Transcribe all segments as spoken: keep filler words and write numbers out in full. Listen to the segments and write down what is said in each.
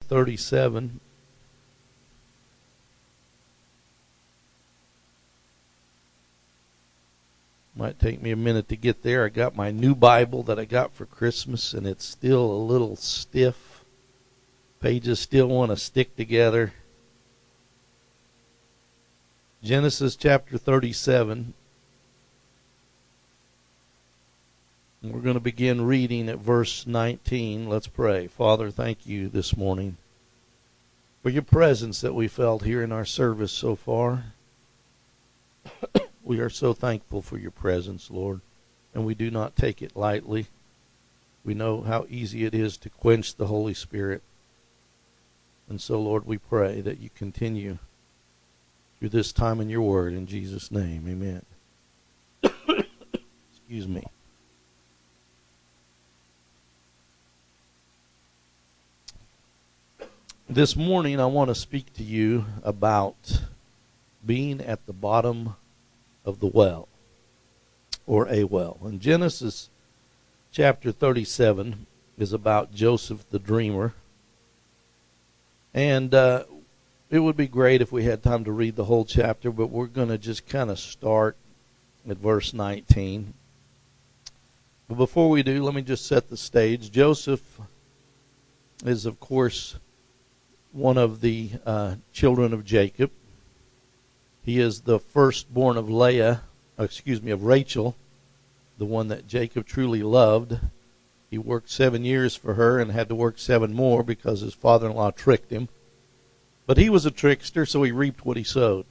thirty-seven. Might take me a minute to get there. I got my new Bible that I got for Christmas, and it's still a little stiff. Pages still want to stick together. Genesis chapter thirty-seven. And we're going to begin reading at verse nineteen. Let's pray. Father, thank you this morning for your presence that we felt here in our service so far. We are so thankful for your presence, Lord, and we do not take it lightly. We know how easy it is to quench the Holy Spirit. And so, Lord, we pray that you continue through this time in your word. In Jesus' name, amen. Excuse me. This morning, I want to speak to you about being at the bottom of the well, or a well. And Genesis chapter thirty-seven is about Joseph the dreamer. And uh, it would be great if we had time to read the whole chapter, but we're going to just kind of start at verse nineteen. But before we do, let me just set the stage. Joseph is, of course, one of the uh, children of Jacob. He is the firstborn of Leah, excuse me, of Rachel, the one that Jacob truly loved. He worked seven years for her and had to work seven more because his father-in-law tricked him. But he was a trickster, so he reaped what he sowed.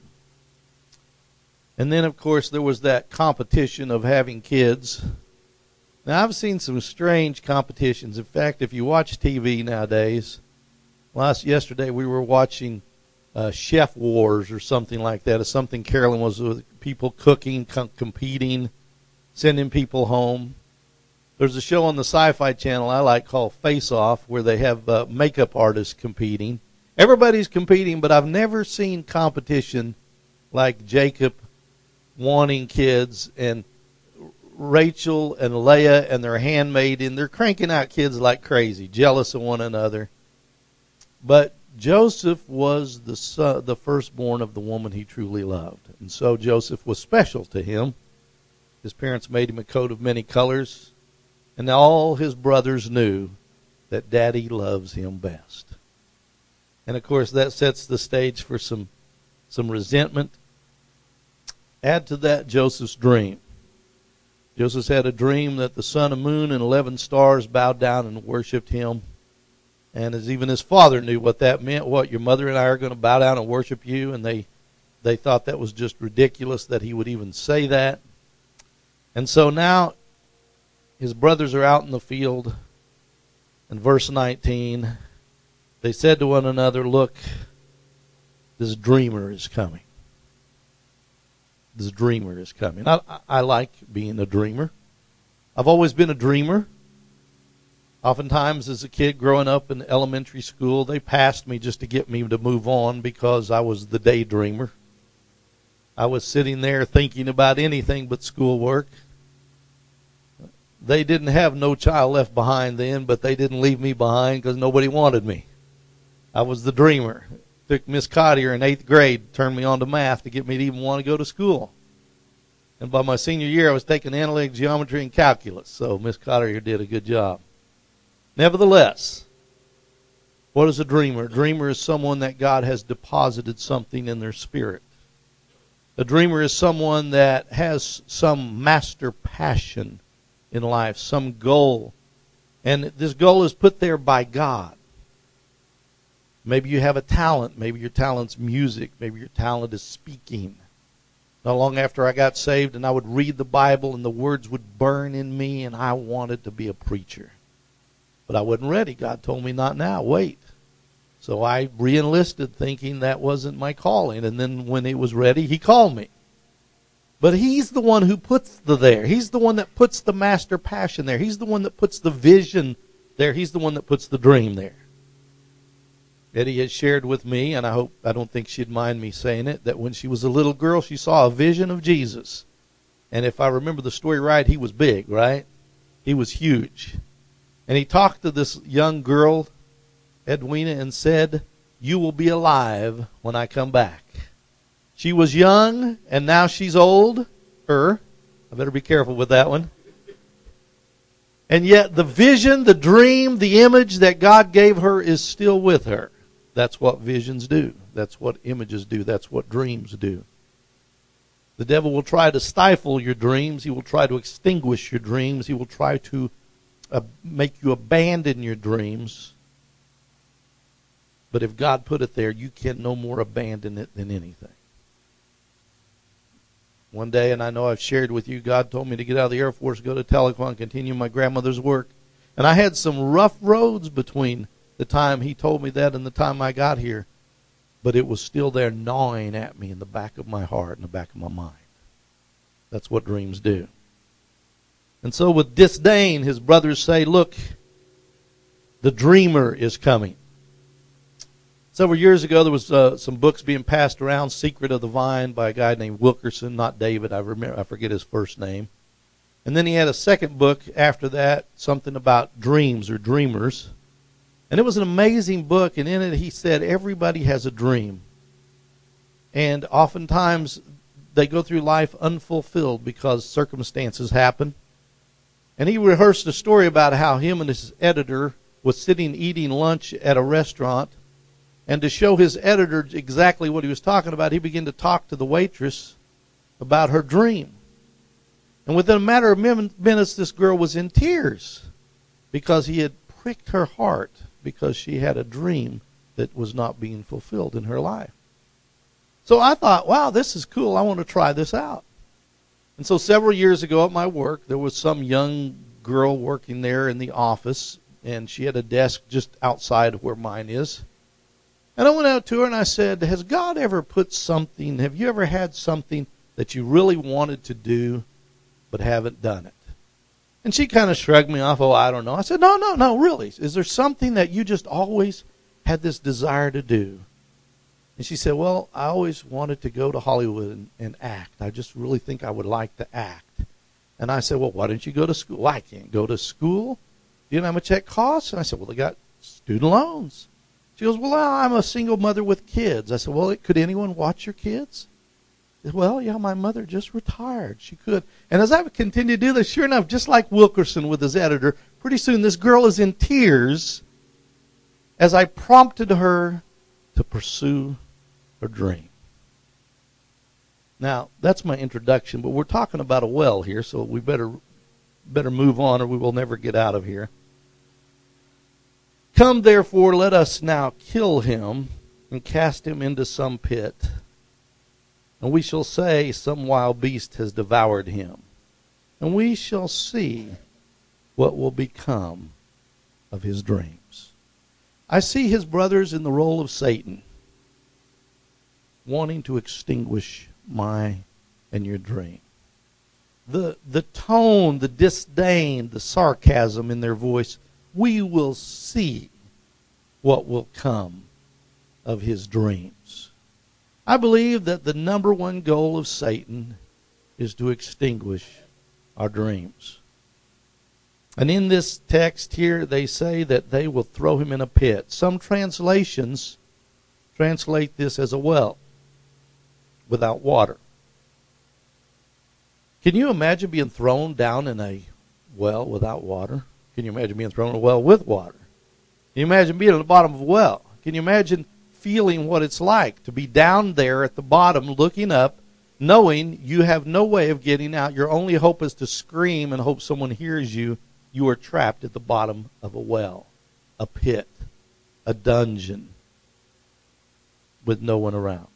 And then, of course, there was that competition of having kids. Now, I've seen some strange competitions. In fact, if you watch T V nowadays, last yesterday we were watching uh, Chef Wars or something like that. Or something Carolyn was with, people cooking, com- competing, sending people home. There's a show on the Sci-Fi Channel I like called Face Off where they have uh, makeup artists competing. Everybody's competing, but I've never seen competition like Jacob wanting kids and Rachel and Leah and their handmaiden. They're cranking out kids like crazy, jealous of one another. But Joseph was the son, the firstborn of the woman he truly loved. And so Joseph was special to him. His parents made him a coat of many colors. And all his brothers knew that Daddy loves him best. And, of course, that sets the stage for some, some resentment. Add to that Joseph's dream. Joseph had a dream that the sun and moon and eleven stars bowed down and worshipped him. And as even his father knew what that meant, what, your mother and I are going to bow down and worship you, and they, they thought that was just ridiculous that he would even say that. And so now his brothers are out in the field, and verse nineteen, they said to one another, look, this dreamer is coming. This dreamer is coming. I, I like being a dreamer. I've always been a dreamer. Oftentimes as a kid growing up in elementary school, they passed me just to get me to move on because I was the daydreamer. I was sitting there thinking about anything but schoolwork. They didn't have No Child Left Behind then, but they didn't leave me behind because nobody wanted me. I was the dreamer. Took Miss Cottier in eighth grade, turned me on to math to get me to even want to go to school. And by my senior year, I was taking analytic geometry and calculus, so Miss Cottier did a good job. Nevertheless, what is a dreamer? A dreamer is someone that God has deposited something in their spirit. A dreamer is someone that has some master passion in life, some goal. And this goal is put there by God. Maybe you have a talent. Maybe your talent's music. Maybe your talent is speaking. Not long after I got saved, and I would read the Bible, and the words would burn in me, and I wanted to be a preacher. But I wasn't ready. God told me, not now, wait. So I re-enlisted thinking that wasn't my calling. And then when it was ready, he called me. But he's the one who puts the there. He's the one that puts the master passion there. He's the one that puts the vision there. He's the one that puts the dream there. Eddie has shared with me, and I hope, I don't think she'd mind me saying it, that when she was a little girl, she saw a vision of Jesus. And if I remember the story right, he was big, right? He was huge. And he talked to this young girl Edwina and said, "You will be alive when I come back." She was young, and now she's old. Her. I better be careful with that one. And yet the vision, the dream, the image that God gave her is still with her. That's what visions do. That's what images do. That's what dreams do. The devil will try to stifle your dreams. He will try to extinguish your dreams. He will try to uh, make you abandon your dreams. But if God put it there, you can no more abandon it than anything. One day, and I know I've shared with you, God told me to get out of the Air Force, go to Tahlequah, and continue my grandmother's work. And I had some rough roads between the time he told me that and the time I got here. But it was still there gnawing at me in the back of my heart, in the back of my mind. That's what dreams do. And so with disdain, his brothers say, "Look, the dreamer is coming." Several years ago, there was uh, some books being passed around, Secret of the Vine, by a guy named Wilkerson, not David. I remember, I forget his first name. And then he had a second book after that, something about dreams or dreamers. And it was an amazing book, and in it he said everybody has a dream. And oftentimes they go through life unfulfilled because circumstances happen. And he rehearsed a story about how him and his editor was sitting eating lunch at a restaurant. And to show his editor exactly what he was talking about, he began to talk to the waitress about her dream. And within a matter of minutes, this girl was in tears because he had pricked her heart because she had a dream that was not being fulfilled in her life. So I thought, wow, this is cool. I want to try this out. And so several years ago at my work, there was some young girl working there in the office, and she had a desk just outside of where mine is. And I went out to her and I said, "Has God ever put something, have you ever had something that you really wanted to do but haven't done it?" And she kind of shrugged me off. "Oh, I don't know." I said, no, no, no, really. Is there something that you just always had this desire to do? And she said, "Well, I always wanted to go to Hollywood and, and act. I just really think I would like to act." And I said, "Well, why don't you go to school?" "Well, I can't go to school. Do you know how much that costs?" And I said, "Well, they got student loans." She goes, "Well, I'm a single mother with kids." I said, "Well, could anyone watch your kids?" She said, "Well, yeah, my mother just retired. She could." And as I continued to do this, sure enough, just like Wilkerson with his editor, pretty soon this girl is in tears as I prompted her to pursue her dream. Now, that's my introduction, but we're talking about a well here, so we better better move on or we will never get out of here. "Come, therefore, let us now kill him and cast him into some pit. And we shall say, some wild beast has devoured him. And we shall see what will become of his dreams." I see his brothers in the role of Satan, wanting to extinguish my and your dream. The, the tone, the disdain, the sarcasm in their voice, we will see what will come of his dreams. I believe that the number one goal of Satan is to extinguish our dreams. And in this text here, they say that they will throw him in a pit. Some translations translate this as a well without water. Can you imagine being thrown down in a well without water? Can you imagine being thrown in a well with water? Can you imagine being at the bottom of a well? Can you imagine feeling what it's like to be down there at the bottom looking up, knowing you have no way of getting out? Your only hope is to scream and hope someone hears you. You are trapped at the bottom of a well, a pit, a dungeon with no one around.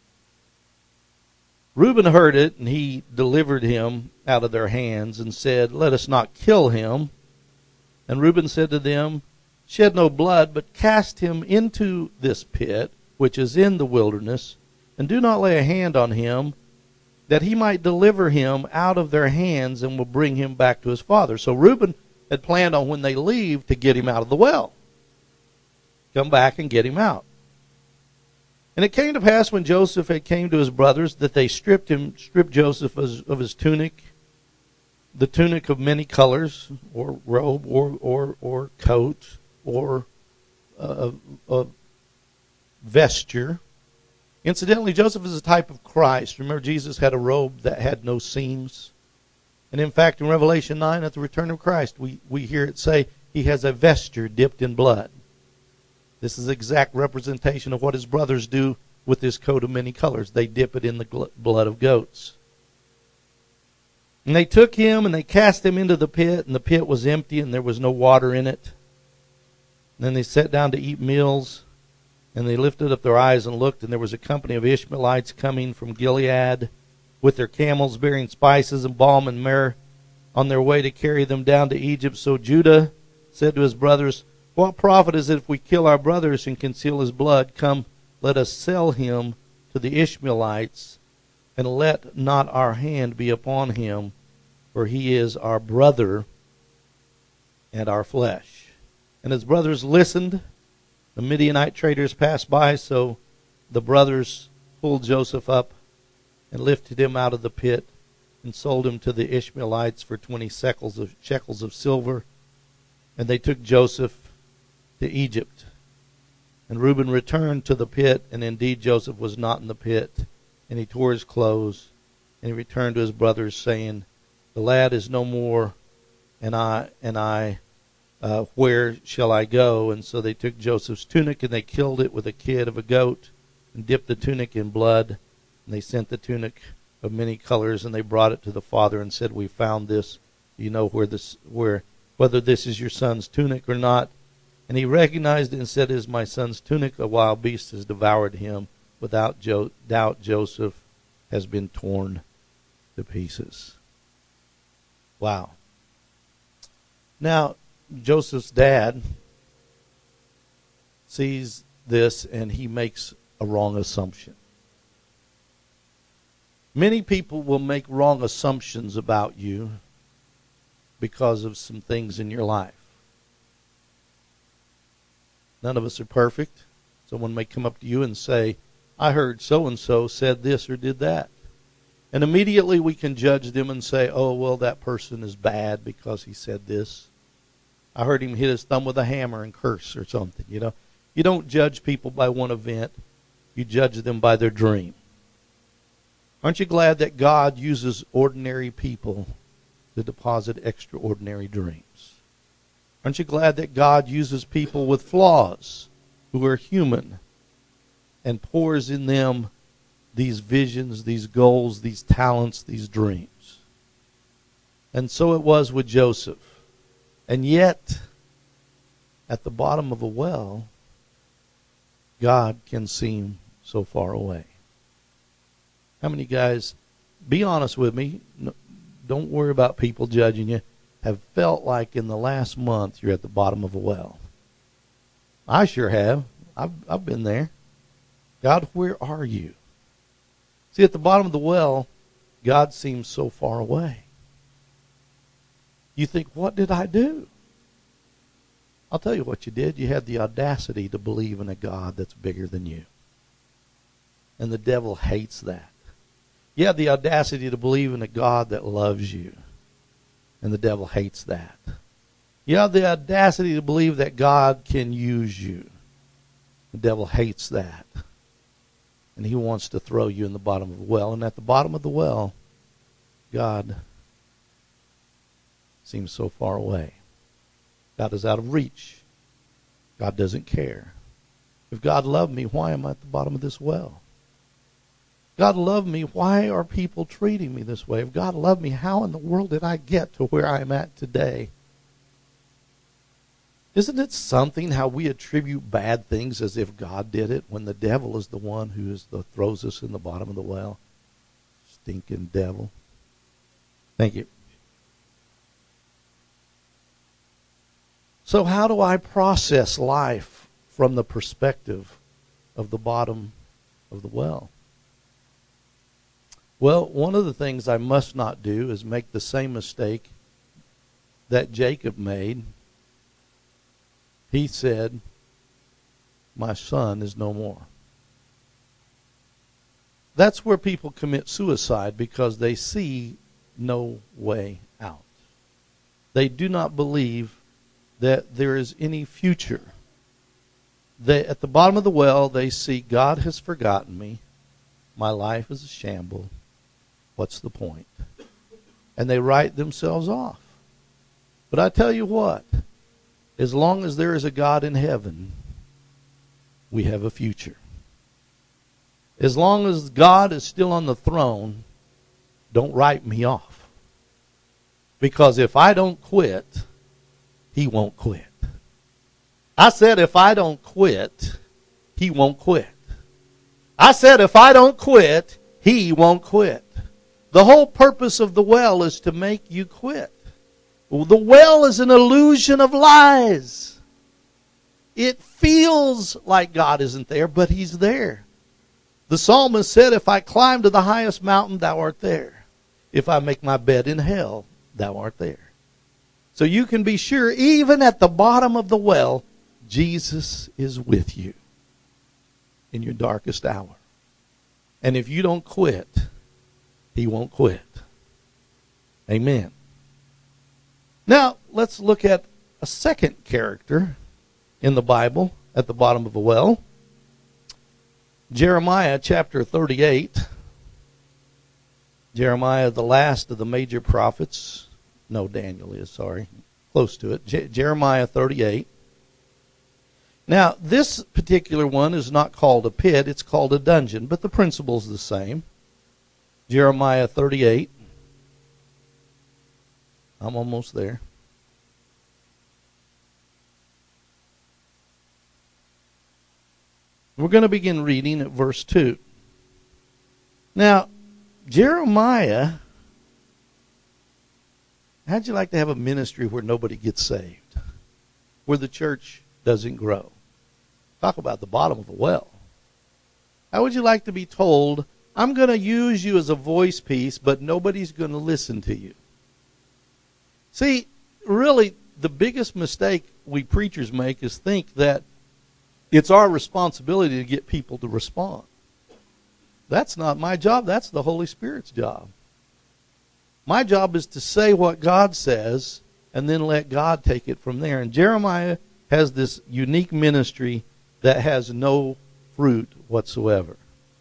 Reuben heard it, and he delivered him out of their hands and said, "Let us not kill him." And Reuben said to them, "Shed no blood, but cast him into this pit, which is in the wilderness, and do not lay a hand on him, that he might deliver him out of their hands and will bring him back to his father." So Reuben had planned on when they leave to get him out of the well. Come back and get him out. And it came to pass when Joseph had came to his brothers that they stripped him, stripped Joseph of his, of his tunic, the tunic of many colors, or robe, or or or coat, or a, a vesture. Incidentally, Joseph is a type of Christ. Remember, Jesus had a robe that had no seams. And in fact, in Revelation nine, at the return of Christ, we, we hear it say he has a vesture dipped in blood. This is exact representation of what his brothers do with this coat of many colors. They dip it in the blood of goats. And they took him and they cast him into the pit, and the pit was empty and there was no water in it. And then they sat down to eat meals, and they lifted up their eyes and looked, and there was a company of Ishmaelites coming from Gilead with their camels bearing spices and balm and myrrh on their way to carry them down to Egypt. So Judah said to his brothers, what profit is it if we kill our brothers and conceal his blood? Come, let us sell him to the Ishmaelites, and let not our hand be upon him, for he is our brother and our flesh. And his brothers listened. The Midianite traders passed by, so the brothers pulled Joseph up and lifted him out of the pit and sold him to the Ishmaelites for twenty shekels of, shekels of silver. And they took Joseph to Egypt. And Reuben returned to the pit, and indeed Joseph was not in the pit. And he tore his clothes, and he returned to his brothers, saying, the lad is no more, and I, and I, uh, where shall I go? And so they took Joseph's tunic, and they killed it with a kid of a goat, and dipped the tunic in blood. And they sent the tunic of many colors, and they brought it to the father and said, we found this. Do you know where this, where, whether this is your son's tunic or not? And he recognized it and said, it is my son's tunic. A wild beast has devoured him. Without jo- doubt, Joseph has been torn to pieces. Wow. Now, Joseph's dad sees this, and he makes a wrong assumption. Many people will make wrong assumptions about you because of some things in your life. None of us are perfect. Someone may come up to you and say, I heard so-and-so said this or did that. And immediately we can judge them and say, oh, well, that person is bad because he said this. I heard him hit his thumb with a hammer and curse or something, you know. You don't judge people by one event. You judge them by their dream. Aren't you glad that God uses ordinary people to deposit extraordinary dreams? Aren't you glad that God uses people with flaws who are human and pours in them these visions, these goals, these talents, these dreams? And so it was with Joseph. And yet, at the bottom of a well, God can seem so far away. How many guys, be honest with me, don't worry about people judging you, have felt like in the last month you're at the bottom of a well? I sure have. I've, I've been there. God, where are you? See, at the bottom of the well, God seems so far away. You think, what did I do? I'll tell you what you did. You had the audacity to believe in a God that's bigger than you. And the devil hates that. You have the audacity to believe in a God that loves you. And the devil hates that. You have the audacity to believe that God can use you. The devil hates that. And he wants to throw you in the bottom of the well. And at the bottom of the well, God seems so far away. God is out of reach. God doesn't care. If God loved me, why am I at the bottom of this well? God loved me, why are people treating me this way? If God loved me, how in the world did I get to where I'm at today? Isn't it something how we attribute bad things as if God did it when the devil is the one who is the, throws us in the bottom of the well? Stinking devil. Thank you. So how do I process life from the perspective of the bottom of the well? Well, one of the things I must not do is make the same mistake that Jacob made. He said, my son is no more. That's where people commit suicide, because they see no way out. They do not believe that there is any future. they, at the bottom of the well, they see God has forgotten me. My life is a shamble. What's the point? And they write themselves off. But I tell you what, as long as there is a God in heaven, we have a future. As long as God is still on the throne, don't write me off. Because if I don't quit, He won't quit. I said if I don't quit, He won't quit. I said if I don't quit, He won't quit. The whole purpose of the well is to make you quit. Well, the well is an illusion of lies. It feels like God isn't there, but He's there. The psalmist said, if I climb to the highest mountain, Thou art there. If I make my bed in hell, Thou art there. So you can be sure, even at the bottom of the well, Jesus is with you in your darkest hour. And if you don't quit, He won't quit. Amen. Now, let's look at a second character in the Bible at the bottom of a well. Jeremiah chapter thirty-eight. Jeremiah, the last of the major prophets. No, Daniel is, sorry. Close to it. Je- Jeremiah thirty-eight. Now, this particular one is not called a pit, it's called a dungeon, but the principle's the same. Jeremiah thirty-eight. I'm almost there. We're going to begin reading at verse two. Now, Jeremiah, how'd you like to have a ministry where nobody gets saved? Where the church doesn't grow? Talk about the bottom of a well. How would you like to be told, I'm going to use you as a voice piece, but nobody's going to listen to you? See, really, the biggest mistake we preachers make is think that it's our responsibility to get people to respond. That's not my job. That's the Holy Spirit's job. My job is to say what God says and then let God take it from there. And Jeremiah has this unique ministry that has no fruit whatsoever.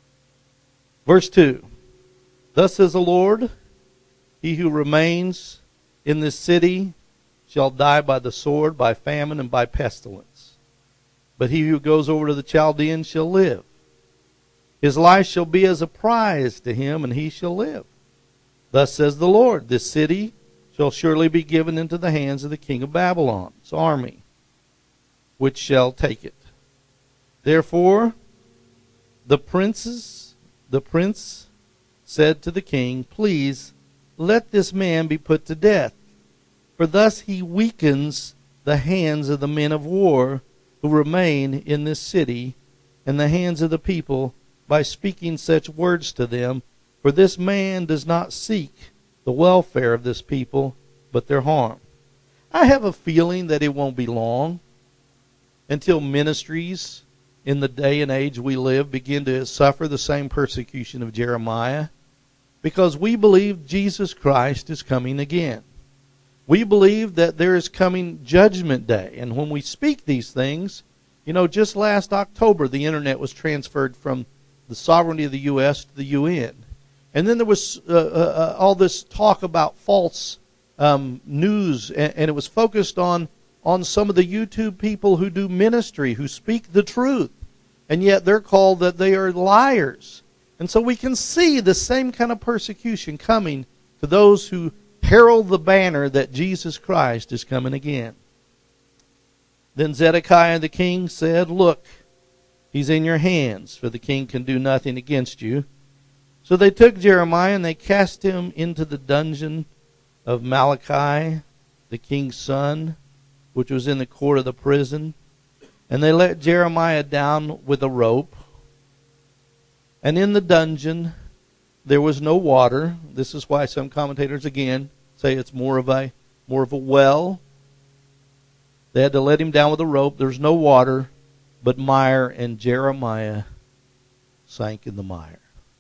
Verse two. Thus says the Lord, He who remains in this city shall die by the sword, by famine, and by pestilence. But he who goes over to the Chaldeans shall live. His life shall be as a prize to him, and he shall live. Thus says the Lord, this city shall surely be given into the hands of the king of Babylon's army, which shall take it. Therefore, the princes, the prince said to the king, please let this man be put to death, for thus he weakens the hands of the men of war who remain in this city, and the hands of the people, by speaking such words to them. For this man does not seek the welfare of this people, but their harm. I have a feeling that it won't be long until ministries in the day and age we live begin to suffer the same persecution of Jeremiah, because we believe Jesus Christ is coming again. We believe that there is coming judgment day. And when we speak these things, you know, just last October, the internet was transferred from the sovereignty of the U S to the U N. And then there was uh, uh, all this talk about false um, news, and, and it was focused on, on some of the YouTube people who do ministry, who speak the truth. And yet they're called that they are liars. And so we can see the same kind of persecution coming to those who herald the banner that Jesus Christ is coming again. Then Zedekiah the king said, look, he's in your hands, for the king can do nothing against you. So they took Jeremiah and they cast him into the dungeon of Malachi, the king's son, which was in the court of the prison. And they let Jeremiah down with a rope. And in the dungeon there was no water. This is why some commentators again say it's more of a more of a well. They had to let him down with a rope. There's no water, but mire, and Jeremiah sank in the mire.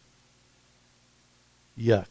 Yuck.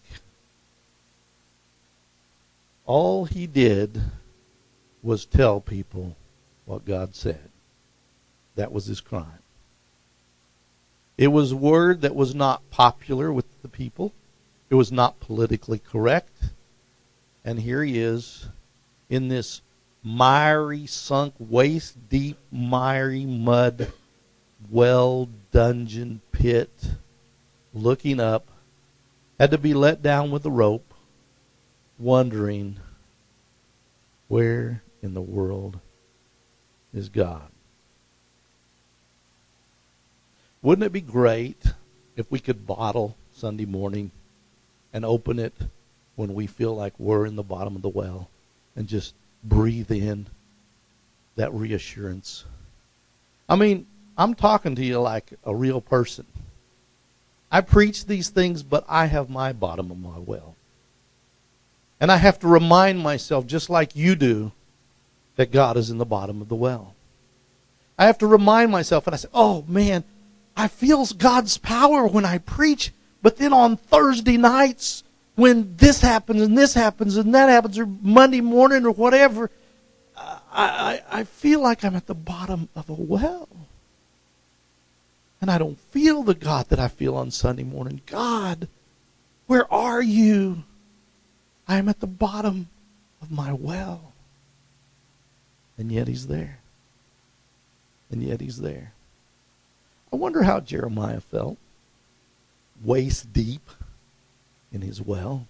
All he did was tell people what God said. That was his crime. It was a word that was not popular with the people. It was not politically correct. And here he is in this miry, sunk, waist-deep, miry mud, well dungeon pit, looking up, had to be let down with a rope, wondering, where in the world is God? Wouldn't it be great if we could bottle Sunday morning and open it when we feel like we're in the bottom of the well and just breathe in that reassurance? I mean, I'm talking to you like a real person. I preach these things, but I have my bottom of my well. And I have to remind myself, just like you do, that God is in the bottom of the well. I have to remind myself, and I say, oh man, I feel God's power when I preach, but then on Thursday nights, when this happens and this happens and that happens, or Monday morning or whatever, I, I, I feel like I'm at the bottom of a well. And I don't feel the God that I feel on Sunday morning. God, where are you? I am at the bottom of my well. And yet he's there. And yet he's there. I wonder how Jeremiah felt. Waist deep in his well.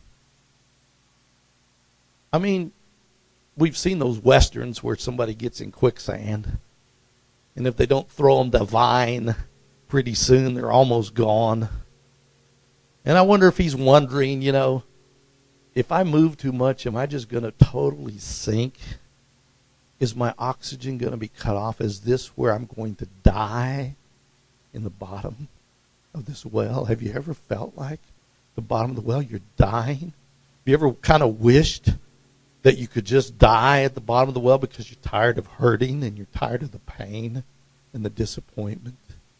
I mean, we've seen those westerns where somebody gets in quicksand. And if they don't throw them the vine, pretty soon they're almost gone. And I wonder if he's wondering, you know, if I move too much, am I just going to totally sink? Is my oxygen going to be cut off? Is this where I'm going to die? In the bottom of this well? Have you ever felt like the bottom of the well, you're dying? Have you ever kind of wished that you could just die at the bottom of the well because you're tired of hurting and you're tired of the pain and the disappointment?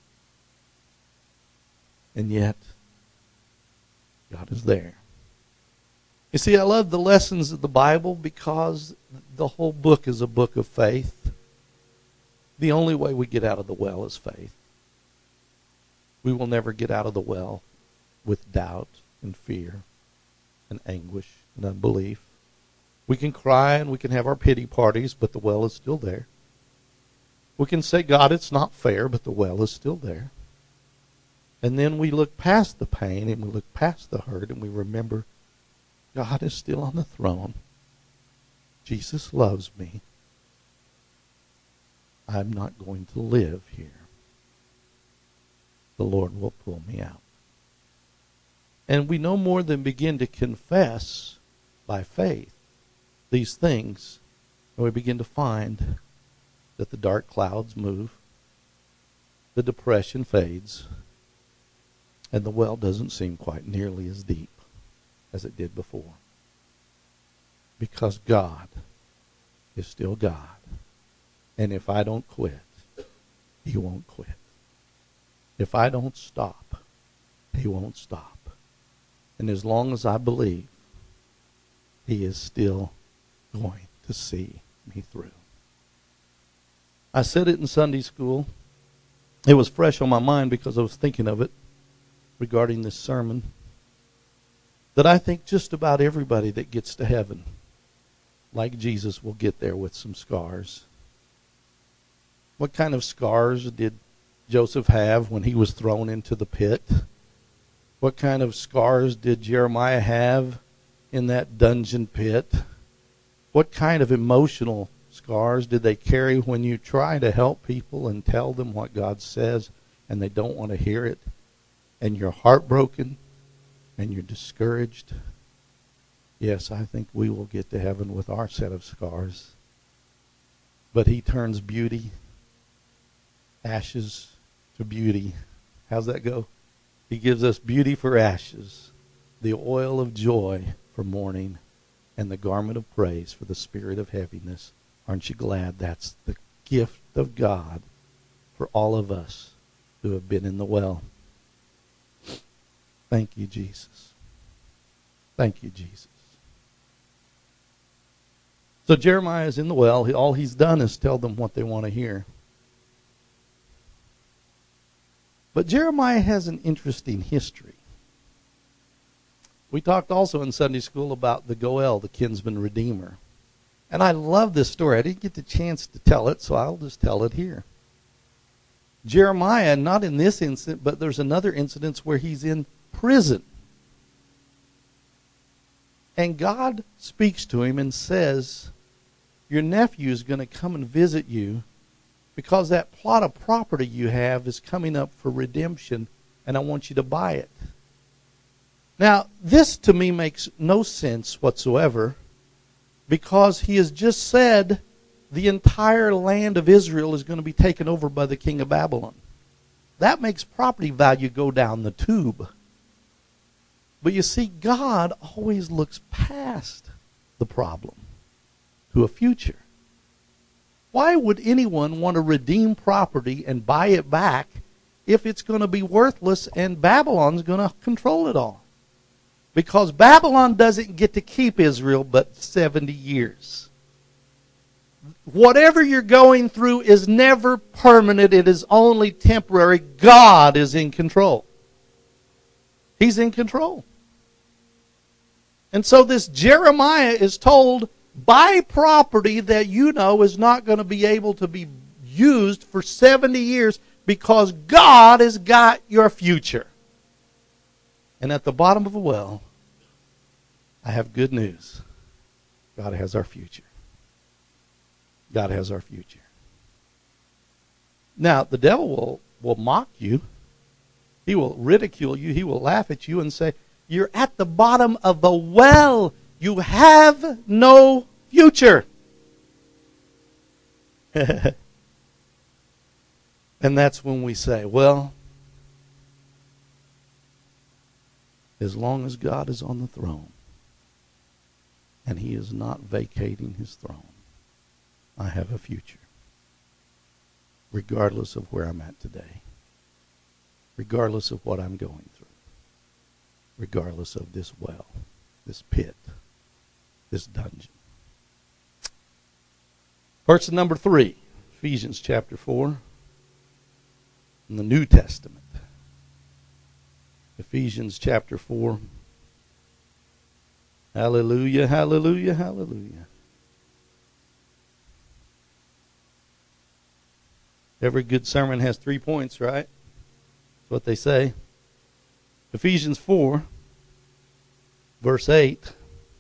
And yet, God is there. You see, I love the lessons of the Bible because the whole book is a book of faith. The only way we get out of the well is faith. We will never get out of the well with doubt and fear and anguish and unbelief. We can cry and we can have our pity parties, but the well is still there. We can say, God, it's not fair, but the well is still there. And then we look past the pain and we look past the hurt and we remember God is still on the throne. Jesus loves me. I'm not going to live here. The Lord will pull me out. And we no more than begin to confess by faith these things, and we begin to find that the dark clouds move, the depression fades, and the well doesn't seem quite nearly as deep as it did before. Because God is still God. And if I don't quit, He won't quit. If I don't stop, He won't stop. And as long as I believe, He is still going to see me through. I said it in Sunday school. It was fresh on my mind because I was thinking of it regarding this sermon. That I think just about everybody that gets to heaven, like Jesus, will get there with some scars. What kind of scars did Joseph have when he was thrown into the pit? What kind of scars did Jeremiah have in that dungeon pit? What kind of emotional scars did they carry when you try to help people and tell them what God says and they don't want to hear it, and you're heartbroken and you're discouraged? Yes, I think we will get to heaven with our set of scars. But He turns beauty, ashes to beauty. How's that go? He gives us beauty for ashes, the oil of joy for mourning, and the garment of praise for the spirit of heaviness. Aren't you glad that's the gift of God for all of us who have been in the well? Thank you, Jesus. Thank you, Jesus. So Jeremiah is in the well. All he's done is tell them what they want to hear. But Jeremiah has an interesting history. We talked also in Sunday school about the Goel, the kinsman redeemer. And I love this story. I didn't get the chance to tell it, so I'll just tell it here. Jeremiah, not in this incident, but there's another incident where he's in prison. And God speaks to him and says, your nephew is going to come and visit you because that plot of property you have is coming up for redemption, and I want you to buy it. Now, this to me makes no sense whatsoever, because he has just said the entire land of Israel is going to be taken over by the king of Babylon. That makes property value go down the tube. But you see, God always looks past the problem to a future. Why would anyone want to redeem property and buy it back if it's going to be worthless and Babylon's going to control it all? Because Babylon doesn't get to keep Israel but seventy years. Whatever you're going through is never permanent. It is only temporary. God is in control. He's in control. And so this Jeremiah is told, buy property that you know is not going to be able to be used for seventy years because God has got your future. And at the bottom of a well, I have good news. God has our future. God has our future. Now, the devil will, will mock you. He will ridicule you. He will laugh at you and say, you're at the bottom of the well. You have no future. And that's when we say, well, as long as God is on the throne and he is not vacating his throne, I have a future. Regardless of where I'm at today. Regardless of what I'm going through. Regardless of this well, this pit, this dungeon. Verse number three, Ephesians chapter four, in the New Testament. Ephesians chapter four. Hallelujah, hallelujah, hallelujah. Every good sermon has three points, right? That's what they say. Ephesians four, verse eight.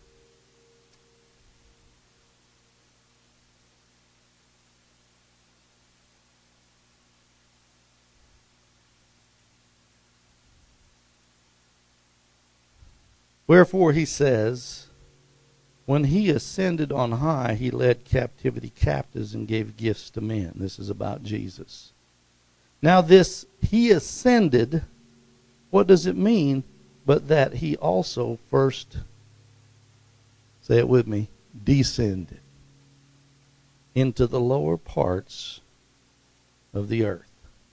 Wherefore he says, when he ascended on high, he led captivity captives and gave gifts to men. This is about Jesus. Now this, he ascended, what does it mean? But that he also first, say it with me, descended into the lower parts of the earth.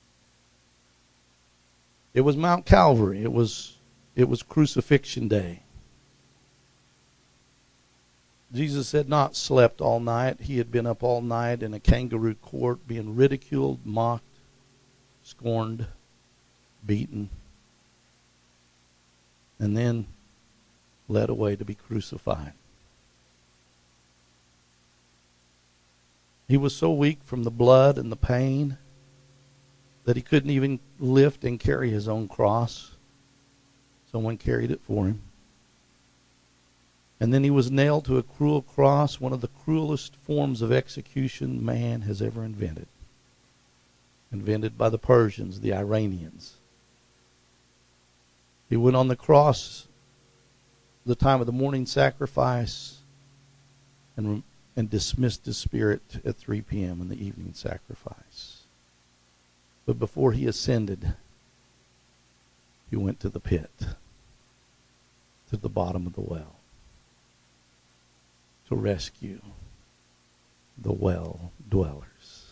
It was Mount Calvary. It was, it was crucifixion day. Jesus had not slept all night. He had been up all night in a kangaroo court, being ridiculed, mocked, scorned, beaten, and then led away to be crucified. He was so weak from the blood and the pain that he couldn't even lift and carry his own cross. Someone carried it for him. And then he was nailed to a cruel cross, one of the cruelest forms of execution man has ever invented. Invented by the Persians, the Iranians. He went on the cross the time of the morning sacrifice and, and dismissed his spirit at three p.m. in the evening sacrifice. But before he ascended, he went to the pit, to the bottom of the well, to rescue the well dwellers.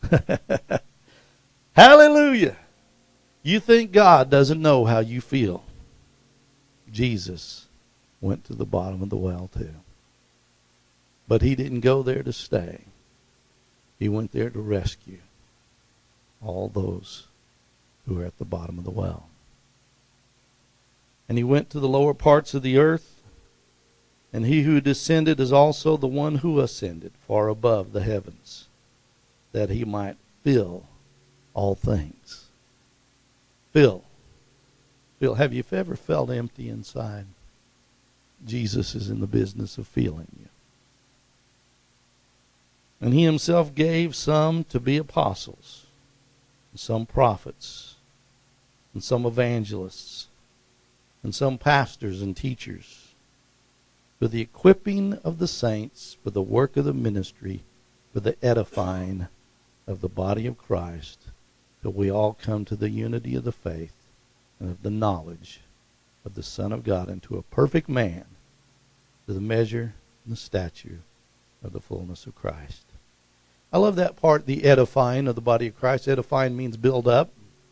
Hallelujah! You think God doesn't know how you feel. Jesus went to the bottom of the well too. But he didn't go there to stay. He went there to rescue all those who are at the bottom of the well. And he went to the lower parts of the earth, and he who descended is also the one who ascended far above the heavens, that he might fill all things. Fill. Fill. Have you ever felt empty inside? Jesus is in the business of filling you. And he himself gave some to be apostles, and some prophets, and some evangelists, and some pastors and teachers, for the equipping of the saints, for the work of the ministry, for the edifying of the body of Christ, till we all come to the unity of the faith and of the knowledge of the Son of God, into a perfect man, to the measure and the stature of the fullness of Christ. I love that part, the edifying of the body of Christ. Edifying means build up.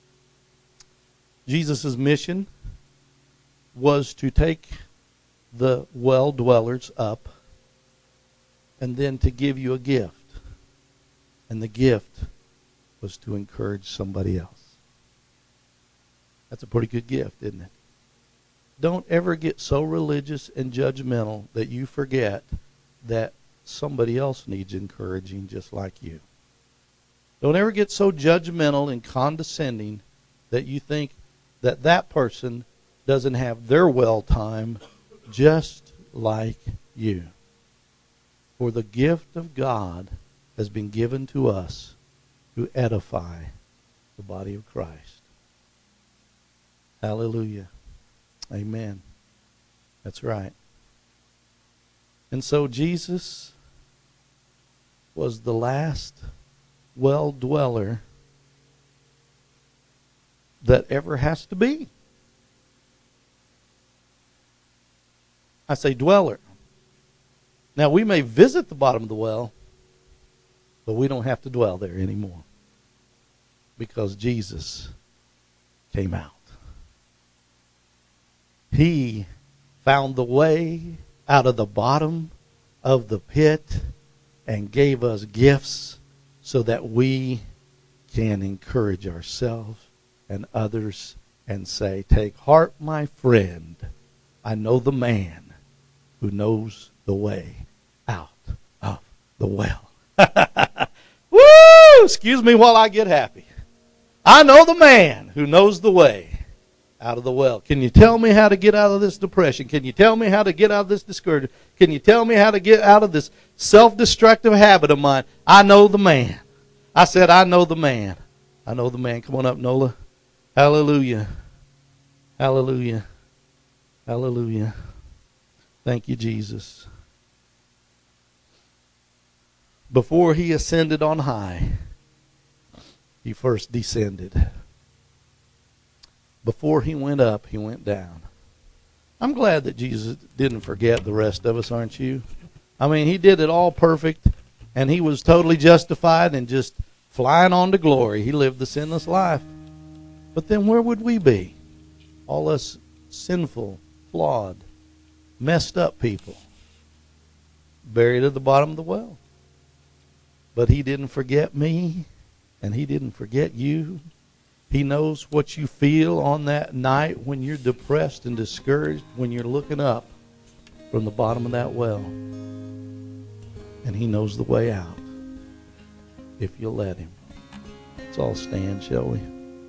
Jesus' mission was to take the well dwellers up and then to give you a gift. And the gift was to encourage somebody else. That's a pretty good gift, isn't it? Don't ever get so religious and judgmental that you forget that somebody else needs encouraging just like you. Don't ever get so judgmental and condescending that you think that that person doesn't have their well time just like you. For the gift of God has been given to us to edify the body of Christ. Hallelujah. Amen. That's right. And so Jesus was the last well dweller that ever has to be. I say dweller. Now, we may visit the bottom of the well, but we don't have to dwell there anymore, because Jesus came out. He found the way out of the bottom of the pit and gave us gifts so that we can encourage ourselves and others and say, "Take heart, my friend. I know the man who knows the way out of the well." Woo! Excuse me while I get happy. I know the man who knows the way out of the well. Can you tell me how to get out of this depression? Can you tell me how to get out of this discouragement? Can you tell me how to get out of this self-destructive habit of mine? I know the man. I said, I know the man. I know the man. Come on up, Nola. Hallelujah. Hallelujah. Hallelujah. Thank you, Jesus. Before he ascended on high, he first descended. Before he went up, he went down. I'm glad that Jesus didn't forget the rest of us, aren't you? I mean, he did it all perfect, and he was totally justified and just flying on to glory. He lived the sinless life. But then where would we be? All us sinful, flawed, messed up people, buried at the bottom of the well. But he didn't forget me, and he didn't forget you. He knows what you feel on that night when you're depressed and discouraged, when you're looking up from the bottom of that well. And he knows the way out, if you'll let him. Let's all stand, shall we?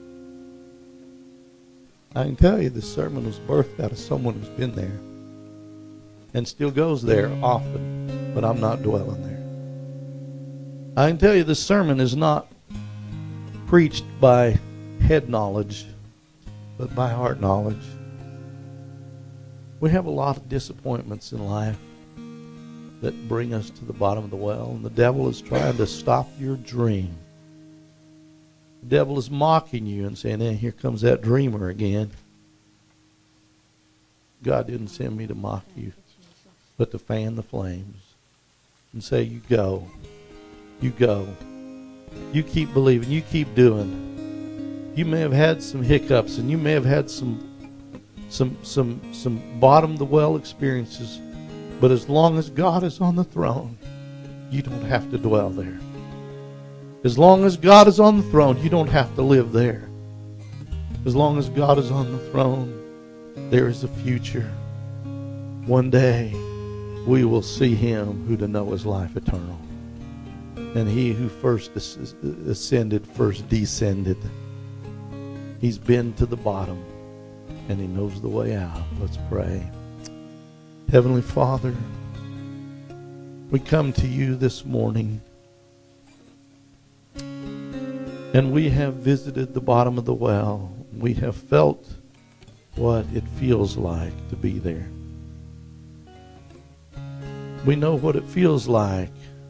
I can tell you this sermon was birthed out of someone who's been there and still goes there often, but I'm not dwelling there. I can tell you this sermon is not preached by head knowledge, but by heart knowledge. We have a lot of disappointments in life that bring us to the bottom of the well, and the devil is trying to stop your dream. The devil is mocking you and saying, "Hey, here comes that dreamer again." God didn't send me to mock you, but to fan the flames and say, "You go. You go. You keep believing. You keep doing." You may have had some hiccups, and you may have had some some some some bottom of the well experiences, but as long as God is on the throne, you don't have to dwell there. As long as God is on the throne, you don't have to live there. As long as God is on the throne, there is a future. One day, we will see him who to know is life eternal. And he who first ascended, first descended. He's been to the bottom, and he knows the way out. Let's pray. Heavenly Father, we come to you this morning, and we have visited the bottom of the well. We have felt what it feels like to be there. We know what it feels like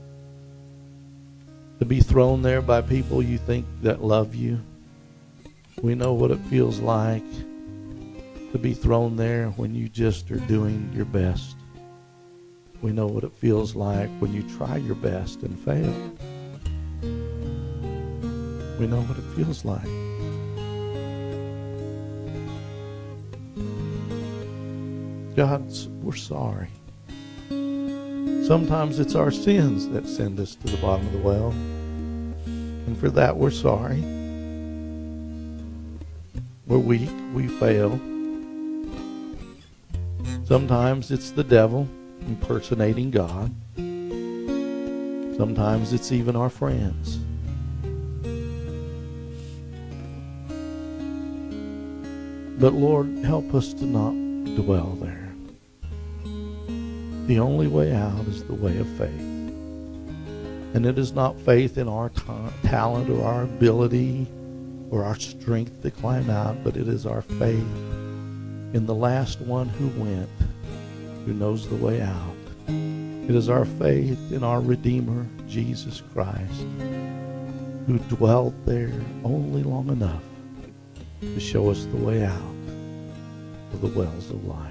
to be thrown there by people you think that love you. We know what it feels like to be thrown there when you just are doing your best. We know what it feels like when you try your best and fail. We know what it feels like. God, we're sorry. Sometimes it's our sins that send us to the bottom of the well. And for that, we're sorry. We're weak. We fail. Sometimes it's the devil impersonating God. Sometimes it's even our friends. But Lord, help us to not dwell there. The only way out is the way of faith. And it is not faith in our ta- talent or our ability or our strength to climb out, but it is our faith in the last one who went, who knows the way out. It is our faith in our Redeemer, Jesus Christ, who dwelt there only long enough to show us the way out of the wells of life.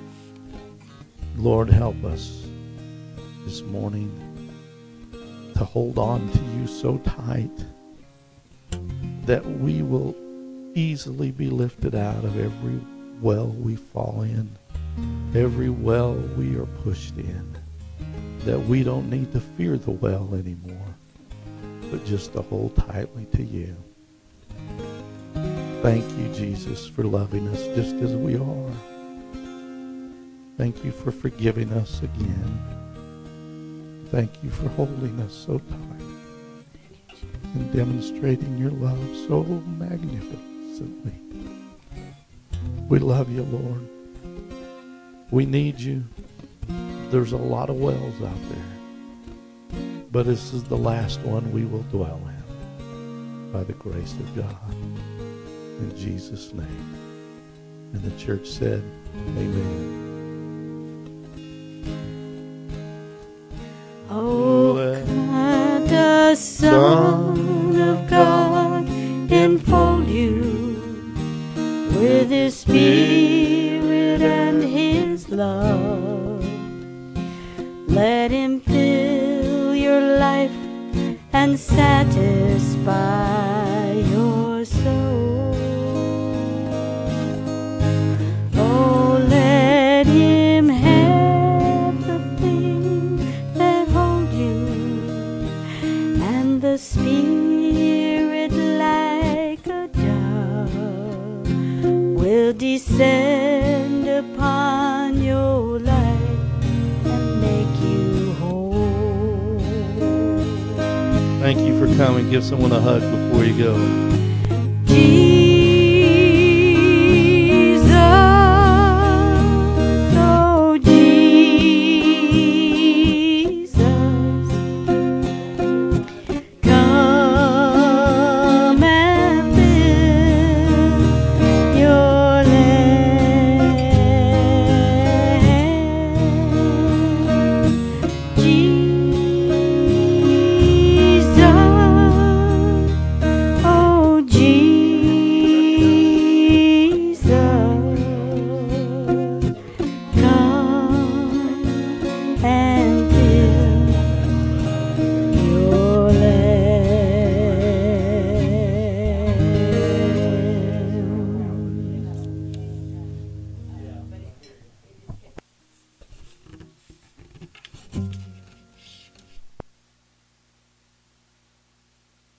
Lord, help us this morning to hold on to you so tight that we will easily be lifted out of every well we fall in, every well we are pushed in, that we don't need to fear the well anymore, but just to hold tightly to you. Thank you, Jesus, for loving us just as we are. Thank you for forgiving us again. Thank you for holding us so tight and demonstrating your love so magnificently. We love you, Lord. We need you. There's a lot of wells out there, but this is the last one we will dwell in by the grace of God. In Jesus' name. And the church said, amen. Oh, can the Son of God enfold you with His Spirit and His love? Let Him fill your life and satisfy your soul. Oh, let Him have the things that hold you, and the Spirit like a dove will descend upon your life and make you whole. Thank you for coming. Give someone a hug before you go. Jesus.